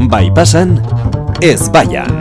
Bai pasan, ez baian.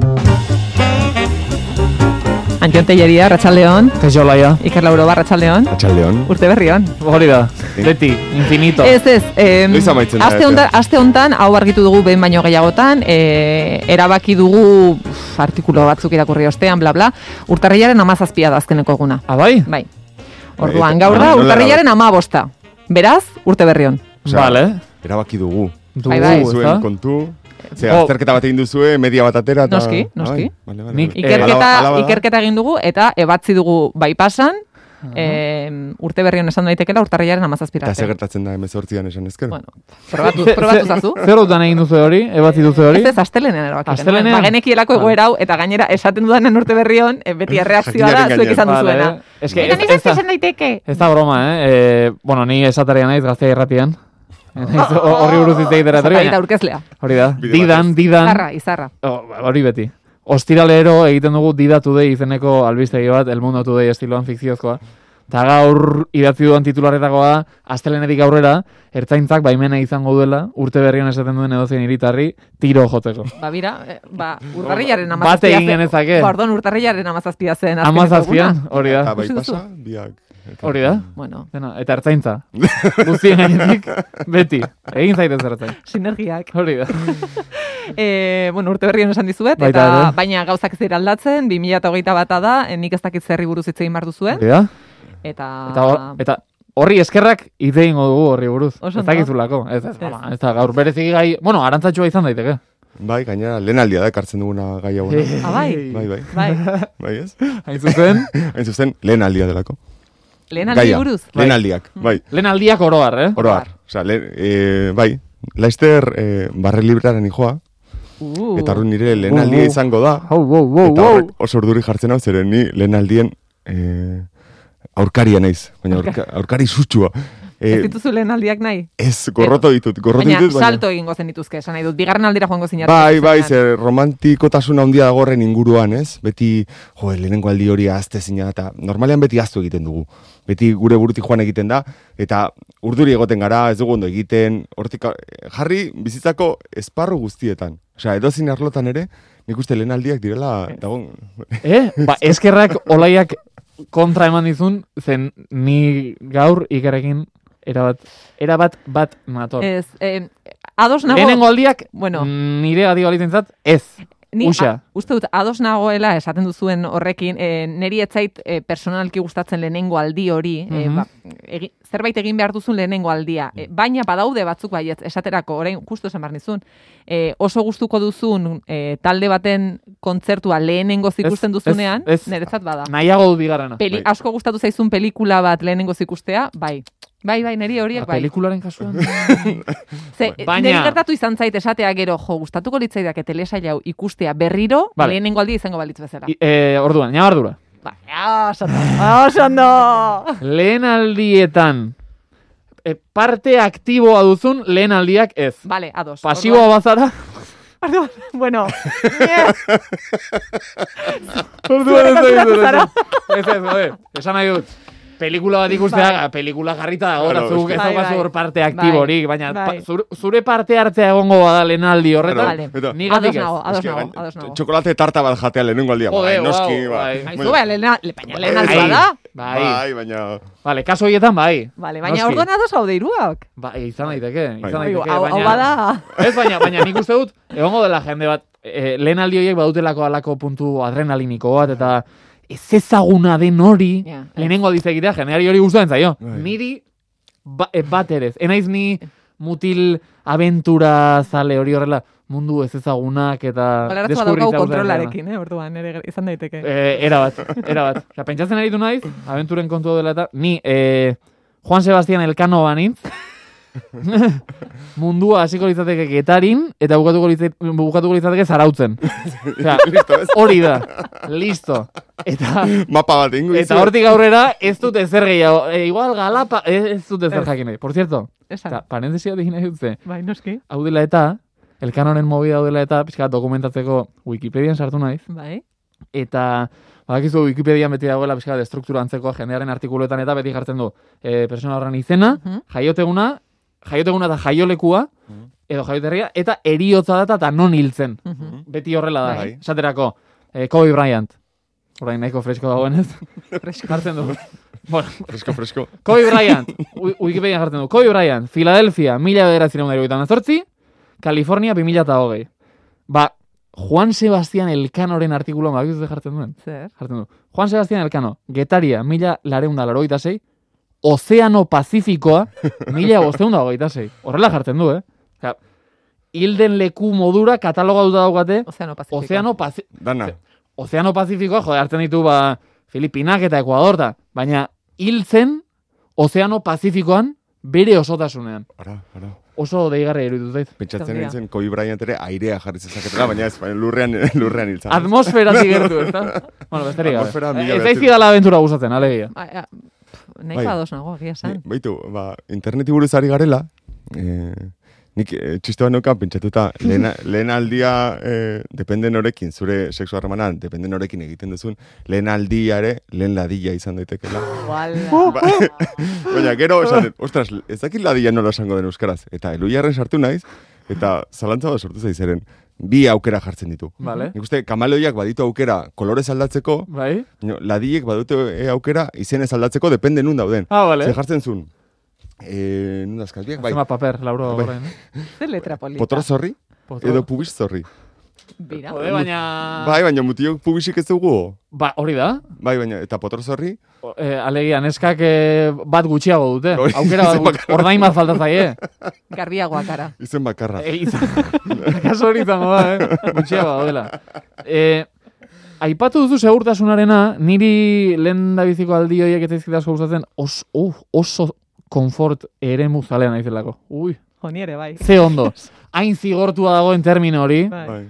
Antion Telleria, Arratsaldeon. Kaixo Laia. Iker Lauro, Arratsaldeon. Arratsaldeon. Urte berrion. Hori da, beti, infinito. Ez, Noiz amaitzen da, aste hontan, hau argitu dugu behin baino gehiagotan, erabaki dugu artikulu batzuk irakurri ostean, bla bla, urtarrilaren 17 da azkeneko eguna. Bai? Bai. Orduan, gaur da, urtarrilaren 15. Beraz, urte berrion. Vale. Erabaki dugu. Bai, bai. Zuen kontu. Azterketa bat egin duzue, media bat atera. Noski. Nik Ikerketa egin dugu eta ebatzi dugu bai pasan, urte berrion esan daitekeela urtarrilaren 17 Eta ze gertatzen da 18an esan ezkero. Bueno, probatu zazu. Zer dutan egin duzu hori, ebatzi duzu hori? Ez Astelenean erabaki. Astelenean? Bagenekielako egoera hau, eta gainera esaten dudanen urte berrion, beti erreakzioa da, zuek izan duzuena. Eta esan daiteke. Ez da broma, Bueno, ni esataria naiz gaztea irratian. Horri buruz hitz egitera etorri. Eta urkezlea. Hori da, didan. Izarra. Hori beti. Ostiralero egiten dugu Dida Today izeneko albistegi bat, El Mundo Today estiloan fikziozkoa. Eta gaur idatzi duan titularretakoa, astelenetik aurrera, ertzaintzak baimena izango duela, urte berrian esaten duen edozein hiritarri, tiro joteko. Urtarrilaren 17. Bat egin genezake. Pardon, urtarrilaren 17 zen. 17, hori da. Eta bai pasa, biak. Hori da. Bueno. Eta ertzaintza. Guztien gainetik, beti. Egin zaitez ertzain. Sinergiak. Hori da. Urte berrian esan dizuet, eta baina gauzak zera aldatzen, 2021 da, nik ez dakit zerri buruz hitz egin behar duzuen. Hori da. Eta horri eskerrak hitz egingo dugu horri buruz. Ez dakizulako. Ez da gaur bereziki gai, arantzatxoa izan daiteke. Bai, gainera, lehen aldia da ekartzen duguna gai hau. Bai. Bai, ez? Hain zuzen, lehen aldia delako. Lehen aldi buruz? Lehen aldiak, bai. Lehen aldiak oroar, Oroar. Bai, Laster barre librearen hijoa. Eta hori nire lehen aldia izango da. Eta horrek oso urduri jartzen hau, zeren ni lehen aldien aurkaria naiz. Baina aurkari sutxua. Ez dituzu lehen aldiak nahi? Ez, gorroto ditut. Baina salto egingo zen dituzke, esan nahi dut. Bigarren aldira joango zinatu. Bai, ze romantikotasun handia dago horren inguruan, ez? Beti, lehenengo aldi hori ahazte zina, eta normalean beti ahaztu egiten dugu. Beti gure burutik joan egiten da, eta urduri egoten gara, ez dugu ondo egiten, hortik jarri bizitzako esparru guztietan. Osea, edozin arlotan ere, nik uste lehen aldiak direla dagoen. Eskerrak olaiak kontra eman dizun, zen ni gaur Ikerekin erabat nator. Ez, ados nago... Lehenengo aldiak, nire adio alitzen ez. Ni uste dut, ados nagoela esaten duzuen horrekin, niri etzait personalki gustatzen lehenengo aldi hori, zerbait egin behar duzun lehenengo aldia. Baina badaude batzuk baiet, esaterako, orain justu esan behar nizun, oso gustuko duzun talde baten kontzertua lehenengoz ikusten duzunean, niretzat bada. Nahiago dut bigarrena. Asko gustatu zaizun pelikula bat lehenengoz ikustea, bai. Bai, niri horiek bai. Pelikularen kasuan. Niri gertatu izan zait esatea gero, gustatuko litzaidak telesail hau ikustea berriro, lehenengo aldi izango balitz bezala. Orduan, ñabardura. Osondo! Lehen aldietan parte aktiboa duzun lehen aldiak ez. Vale, ados. Pasiboa bazara? Bueno. Orduan ez, esan nahi dut. Pelikula bat ikustea, pelikula jarrita dago, zuk ez daukazu hor parte aktiborik, baina zure parte hartzea egongo bada lehen aldi horretan, nigatik ez. Ados nago. Txokolate tarta bat jatea lehenengo aldia, noski. Lehen aldia da? Bai, baina... Vale, kaso horietan bai. Baina orduan ados gaude iruak. Bai, izan daiteke. Hau bada... Ez, baina nik uste dut, egongo dela jende bat, lehen aldi horiek badutelako alako puntu adrenaliniko bat, eta... Ez ezaguna den hori, lehenengo aldiz egitea, jendeari hori guztuen zaio. Niri bat erez. Enaiz ni mutil aventura zale hori horrela, mundu ez ezagunak eta deskurritza daukagu kontrolarekin, orduan, izan daiteke. Erabat. Pentsatzen aritu naiz, aventuren kontu dela eta, ni Juan Sebastián Elkano banintz, mundua hasiko litzateke Getarin eta bukatuko litzateke Zarautzen. Hori da. Listo. Eta mapa bat ingo. Eta hortik aurrera ez dut ezer gehiago. Igual Galapa ez dut ezer jakin nahi. Por cierto, parentesia egin nahi dutze. Bai, noski. Hau dela eta, Elkanoren movida hau dela eta, pixka dokumentatzeko Wikipedian sartu naiz. Bai. Eta badakizu Wikipedian beti dagoela pixka de struktura antzekoa jendearen artikuluetan eta beti jartzen du persona horren izena, jaioteguna eta jaiolekua, edo jaioterria, eta eriotza data eta non hiltzen. Beti horrela da. Esaterako, Kobe Bryant. Orain nahiko fresko dagoen ez? Fresko. Jartzen du. Bueno, Fresko. Kobe Bryant, Wikipedia jartzen du. Kobe Bryant, Philadelphia, 1998, California, 2020. Ba, Juan Sebastián Elkanoren artikuloan, bakizute jartzen duen? Zer? Jartzen du. Juan Sebastián Elkano, Getaria, 1986, Ozeano Pazifikoa, 1526. Horrela jartzen du, Osea, hilden leku modura katalogatuta daukate Ozeano Pazifikoa. Dana. Ozeano Pazifikoa, jode, hartzen ditu, Filipinak eta Ekuadorta, baina hiltzen Ozeano Pazifikoan bere osotasunean. Ara. Oso deigarria iruditu zait. Pentsatzen nintzen Kobe Bryant ere airea jarri zezaketela, baina ez, lurrean hiltzen. Atmosferatik gertu, ezta? Bueno, besterik gabe. Ez daizkidala abentura gustatzen, alegia. Nahi ados nago, egia esan. Baitu, interneti buruz ari garela, nik txiste bat neukan pentsatuta, lehen aldia depende norekin, zure sexu harremanan, depende norekin egiten duzun, lehen aldia ere, lehen ladilla izan daitekela. Baina, gero, esaten, ostras, ez dakit ladilla nola esango den euskaraz, eta eluiarren sartu naiz, eta zalantza bat sortu zaizeren, bi aukera jartzen ditu. Vale. Nik uste, kamaleoiak baditu aukera kolorez aldatzeko, Bai? ladillek badute aukera izenez aldatzeko, depende nun dauden. Vale. Ze jartzen zuen. Nundazkalbiak, bai. Zema paper, Lauro, orain. Zer letra polita. Potro zorri, edo pubis zorri. Bira. Jode, baina... Bai, baina mutiok pubisik ez dugu. Ba, hori da. Bai, baina, eta potro zorri. Alegia, neskak bat gutxiago dute. Hori, Aukera bat ordain bat falta zaie. Garbiagoa kara. Izen bakarra. Kaso hori zango da, Gutxiago dela. Aipatu duzu segurtasunarena, niri lehen da biziko aldi horiek eta izkita asko gustatzen, oso konfort ere muzalean naizelako. Ui. Honi ere, bai. Ze ondo. Hain zigortua dagoen termino hori. Bai.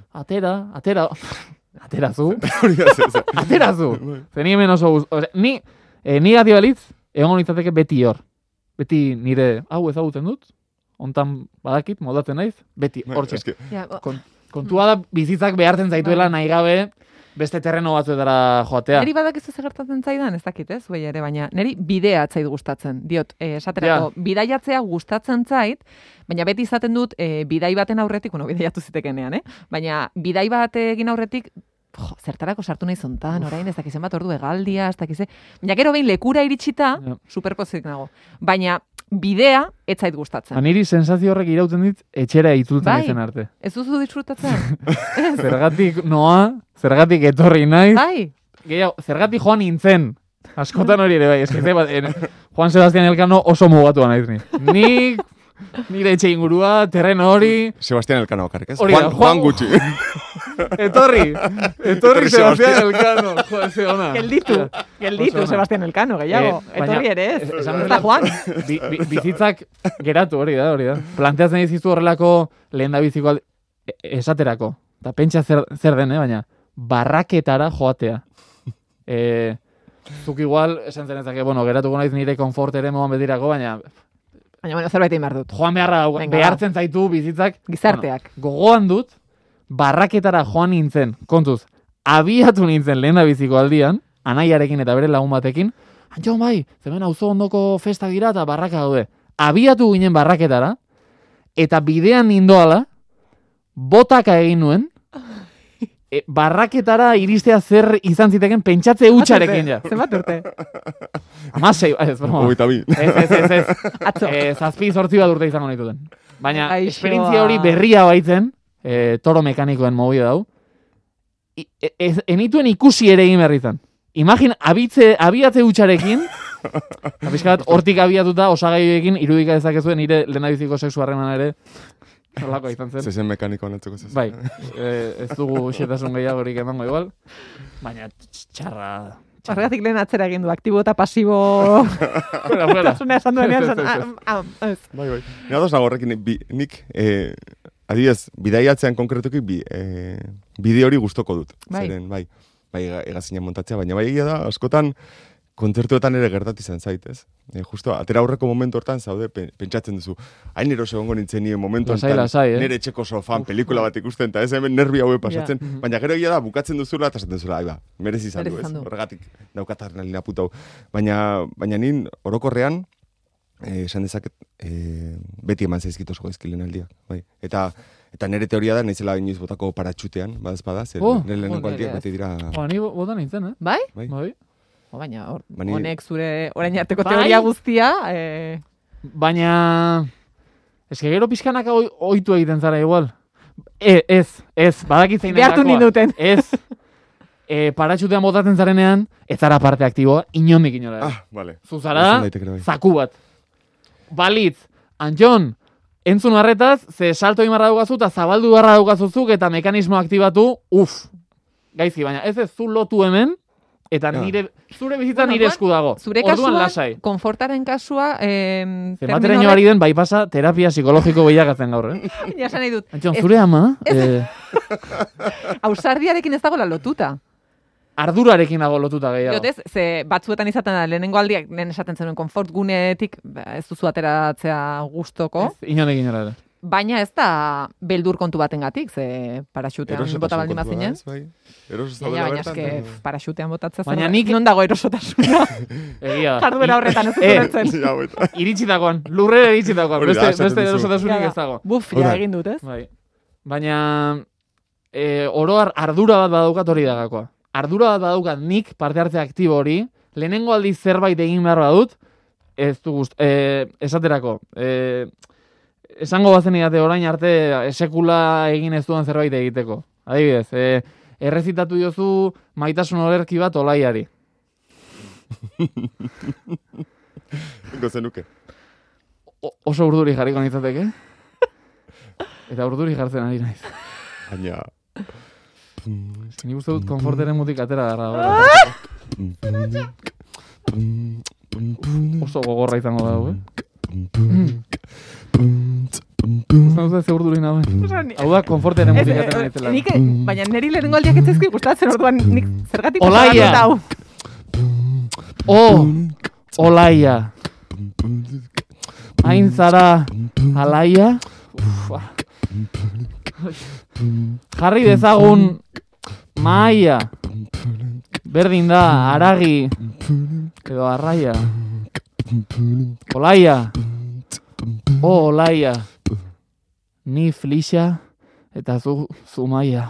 Aterazu. Aterazu. Zeni hemen oso ni gati balitz, egon nitzateke beti hor. Beti nire, hau ezagutzen dut, hontan badakit, moldatzen naiz, beti, hortxe. Kontua da bizitzak behartzen zaituela nahi gabe, beste terreno batzuetara joatea. Neri badakizu zer gertatzen zaidan, ez dakit, ez? Zuei ere, baina neri bidea atzait gustatzen. Diot, esaterako, bidaiatzea gustatzen zait, baina beti izaten dut, bidai baten aurretik, bidaiatu zitekenean, baina bidai bat egin aurretik, zertarako sartu nahi zontan, orain, ez dakizen bat ordu egaldia, ez dakize. Baina gero behin lekura iritsita, superpozik nago. Baina bidea ez zait gustatzen. Niri sensazio horrek irauten dit, etxera itzultzen izen arte. Ez duzu disfrutatzen? Zergatik noa, zergatik etorri naiz. Bai. Gehiago, zergatik joan nintzen. Askotan hori ere bai. Juan Sebastián Elkano oso mugatua naiz ni. Nik, nire etxe ingurua, terreno hori. Sebastián Elkano bakarrik, ez? Juan gutxi. Etorri Sebastián Elkano. Joder, ze ona. Gelditu Sebastián Elkano, gehiago. Etorri ere ez. Eta Juan. Bizitzak geratu hori da. Planteatzen dizizu horrelako lehen da biziko esaterako. Eta pentsa zer den, baina barraketara joatea. Zuk igual, esan zenezak, geratuko naiz nire konfort ere moan betirako, baina zerbait egin behar dut. Joan behartzen zaitu bizitzak. Gizarteak. Gogoan dut, barraketara joan nintzen, kontuz, abiatu nintzen lehen da biziko aldian, anaiarekin eta bere lagun batekin, antxon bai, zemen auzo ondoko festak dira eta barraka daude. Abiatu ginen barraketara, eta bidean nindoala, botaka egin nuen, barraketara iristea zer izan ziteken pentsatze hutsarekin ja. Zenbat urte? Amasei, ez, broma. Ez. Atzo. 7-8 bat urte izango nituten. Baina, esperientzia hori berria baitzen, toro mekanikoen mobida dau, enituen ikusi ere egin berri izan. Imagin, abiatze hutsarekin, apiskat, hortik abiatuta, osagaioekin, irudika dezakezuen, nire lehendabiziko sexu harreman ere, Zolako izan zen. Zezen mekaniko netzeko zezen. Bai, ez dugu xetasun gehiagorik emango igual, baina txarra. Horregatik lehen atzera egin du, aktibo eta pasibo... Fuera. Esan duenean, Bai. Nera dos nago horrekin, nik, adibidez, bidaiatzean konkretuki, bide hori gustoko dut. Bai. Zeren, bai, egazina montatzea, baina bai egia da, askotan, kontzertuetan ere gertatu izan zait, ez? Justo, atera aurreko momentu hortan zaude, pentsatzen duzu, hain eroso egongo nintzen nire momentu hortan, nire etxeko sofan, pelikula bat ikusten, eta ez hemen nervi haue pasatzen, baina gero egia da, bukatzen duzula, eta esaten zula, aiba, merezi izan du, ez? Horregatik daukat adrenalina puta hau. Baina nin, orokorrean, esan dezaket, beti eman zaizkit oso gaizki lehenaldiak, bai. Eta nire teoria da, naizela inoiz botako paratxutean, badazpada, zer nire lehenengo aldiak beti dira... Ni botan nintzen, eh? Bai? Bai. Baina honek zure orain arteko teoria guztia... Baina... Eske gero pixkanak ohitu egiten zara igual. Ez, badakit zein behartu ninduten. Ez. Paratxutean botatzen zarenean, ez zara parte aktiboa, inondik inora. Vale. Zuzara, zaku bat. Balitz, Antxon, entzun harretaz, ze salto imarra daukazu eta zabaldu barra daukazuzuk eta mekanismo aktibatu, gaizki, baina ez zu lotu hemen, eta zure bizitza nire esku dago. Zure kasua, konfortaren kasua... Zenbateraino ari den, bai pasa, terapia psikologiko bilakatzen gaur, Ja esan nahi dut. Antxon, zure ama... Ausardiarekin ez dagoela lotuta. Ardurarekin dago lotuta gehiago. Jotez, ze batzuetan izaten da, lehenengo aldiak, lehen esaten zenuen konfort gunetik, ez duzu ateratzea gustoko. Inondik inora ere. Baina ez da beldur kontu batengatik, ze paraxutean bota baldin bazinen. Baina eske paraxutean botatzen zen. Non dago erosotasuna? Egia. Jarduera horretan ez zuretzen. Iritsitakoan, lurrera iritsitakoan, beste erosotasunik ez dago. Ja egin dut, ez? Baina oroar ardura bat badaukat hori dagakoa. Ardura bat badaukat nik parte hartze aktibo hori, lehenengo aldiz zerbait egin behar badut, ez du esaterako, esango bazen idate orain arte sekula egin ez duan zerbait egiteko. Adibidez, errezitatu diozu maitasun olerki bat Olaiari. Gozenuke. Oso urduri jarriko nintzateke. Eta urduri jartzen ari naiz. Baina... Nik uste dut konforteren mutik atera gara. Oso gogorra izango dago, Uste ze urduri nagoen. Hau da, konforteren mutik atera naizela. Baina niri lehenengo aldiak ez ezki gustatzen orduan nik zergatik Olaia! Olaia! Hain zara alaia? Jarri dezagun maia. Berdin da, aragi. Edo arraia. Olaia. Olaia. Ni flixa eta zu maia.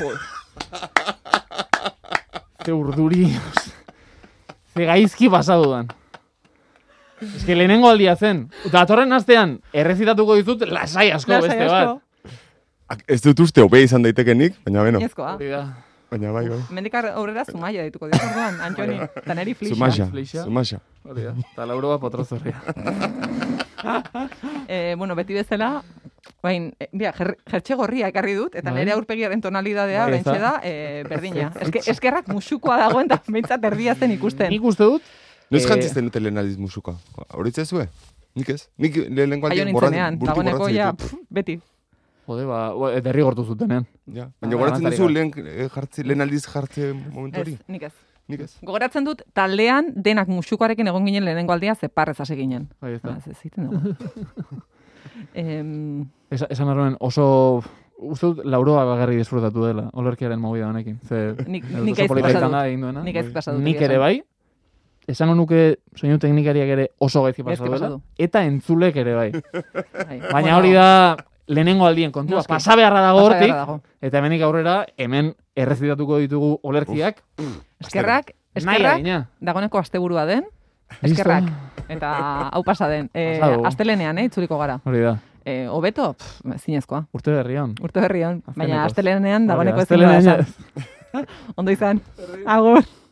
Ze urduri. Ze gaizki pasadudan. Ez que lehenengo aldia zen. Eta atorren astean, errezitatuko dizut lasai asko beste bat. Ez dut uste hobe izan daitekenik, baina beno. Ezkoa. Baina bai. Mendikar aurrera Zumaia dituko dut orduan, Antxoni. Eta neri flixa. Zumaia. Eta Lauro bat potrozorria. Beti bezala, jertxe gorria ekarri dut, eta nire aurpegiaren tonalidadea bentsa da berdina. Eskerrak musukoa dagoen, eta behintzat erdia zen ikusten. Nik uste dut? Noiz jantzizten dute lehen aldiz musukoa? Horitzea zue? Nik ez? Nik lehen aldiz dagoeneko ja, beti. Jode, derrigortu zutenean. Baina goratzen duzu lehen aldiz jartze momentu hori? Nik ez. Gogoratzen dut, taldean denak musukoarekin egon ginen lehenengo aldia zeparrez hasi ginen. Bai, ez da. Ziten dugu. Esan arroen oso... Uste dut, Lauroa bagarri disfrutatu dela, olerkiaren movida honekin. Nik ez pasatu. Nik ere bai. Esango nuke soinu teknikariak ere oso gaizki pasatu dela. Eta entzulek ere bai. Baina hori da... Lehenengo aldien kontua, pasa beharra dago hortik, eta hemenik aurrera, hemen errezitatuko ditugu olerkiak. Eskerrak, dagoeneko asteburua den, eskerrak, eta hau pasa den. Astelenean, itzuliko gara. Hori da. Hobeto, zinezkoa. Urte berrian, baina astelenean dagoeneko ez zinez. Ondo izan. Agur.